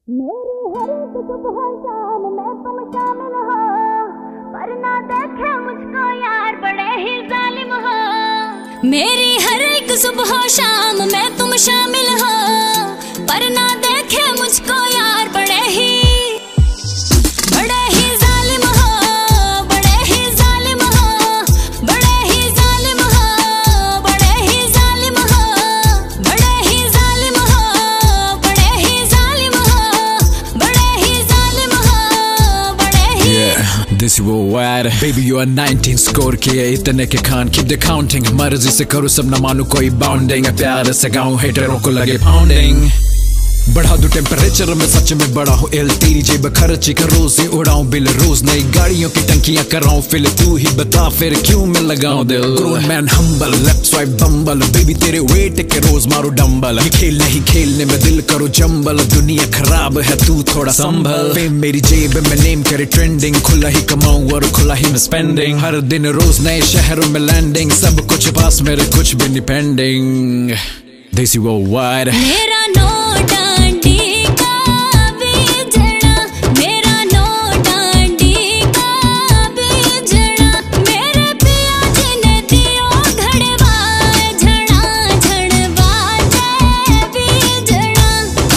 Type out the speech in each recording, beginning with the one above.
मेरी हर एक सुबह शाम में तुम शामिल हो, पर ना देखे मुझको यार बड़े ही जालिम हो। मेरी हर एक सुबह शाम में तुम शामिल हो, पर ना देखे मुझको यार बड़े ही जालिम हो, बड़े ही जालिम हो, बड़े ही जालिम हो, बड़े ही जालिम हो, बड़े ही जालिम हो, बड़े ही जालिम हो, बड़े ही जालिम हो, बड़े ही। Yeah, this you worldwide. Baby you are 19 score किए इतने के खान keep the counting. मर्जी से करो सब न मानो कोई bounding. प्यार से गाऊं हेटरों को लगे pounding. बढ़ा दो टेम्परेचर में सच में बड़ा हो एल, तेरी जेब खर्ची का रोज ही उड़ाऊं बिल, रोज नई गाड़ियों की टंकियां कराऊं फिल, तू ही बता फिर क्यों मैं लगाऊं दिल। Grown man humble left swipe Bumble, baby तेरे वेट के रोज मारो डंबल, ये खेल नहीं खेलने में दिल करो जंबल, दुनिया खराब है तू थोड़ा संभल। फेम मेरी जेब में नेम करे ट्रेंडिंग, खुला ही कमाऊं और खुला ही मैं स्पेंडिंग, हर दिन रोज नए शहरों में लैंडिंग, सब कुछ पास मेरे कुछ भी नहीं पेंडिंग। देसी वो वाइड मेरा नोट डांडी का बीजना, मेरा नोट डांडी का बीजना, मेरे पिया जी ने दियो घड़वा झड़ा झड़वा दे बीजना,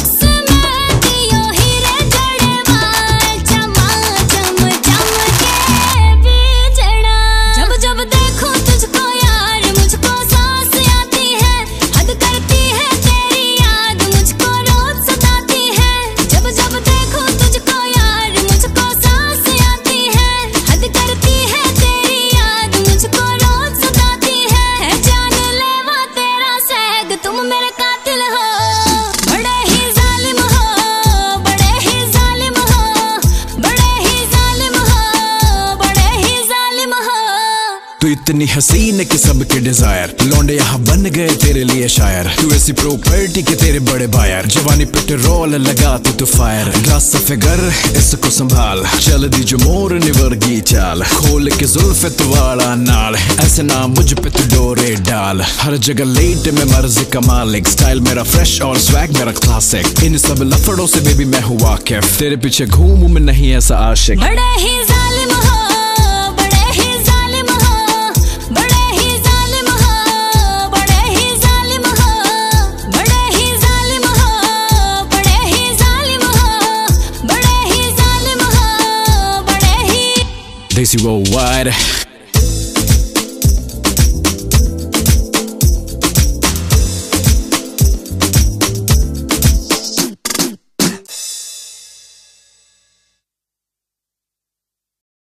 समय दियो हीरे जड़वा चमा चम चम के बीजना। जब जब देखो तुझको यार मुझको सांस आती है, हद करती है तेरी याद मुझको रोज सताती है। जब जब देखो तुझको यार मुझको सांस आती है, हद करती है तेरी याद मुझको रोज सताती है। जान लेवा तेरा सैग तुम मेरे कातिल हो, बड़े ही जालिम हो, बड़े ही जालिम हो, बड़े ही जालिम हो, बड़े ही जालिम हो। तू इतनी हसीन है कि सबके डिजायर, लौंडे यहाँ बन गए तेरे लिए शायर, तू ऐसी प्रॉपर्टी के तेरे बड़े बायर, जवानी पेट्रोल लगाती तू फायर, ग्लास से फिगर इसको संभाल, चल दी जो मोर निवर्गी चाल, खोल के जुल्फे तू वाला नाल, ऐसे ना मुझ पे तू डोरे डाल, हर जगह लेट में मर्जी का मालिक, स्टाइल मेरा फ्रेश और स्वैग मेरा क्लासिक, इन सब लफड़ों से बेबी मैं हूँ वाकिफ, तेरे पीछे घूमूं मैं नहीं ऐसा आशिक। बड़े ही जालिम हो, बड़े ही जालिम हो, बड़े ही जालिम हो, बड़े ही जालिम हो, बड़े ही जालिम हो, बड़े ही जालिम हो, बड़े ही जालिम हो, बड़े ही। देसी वो वाइड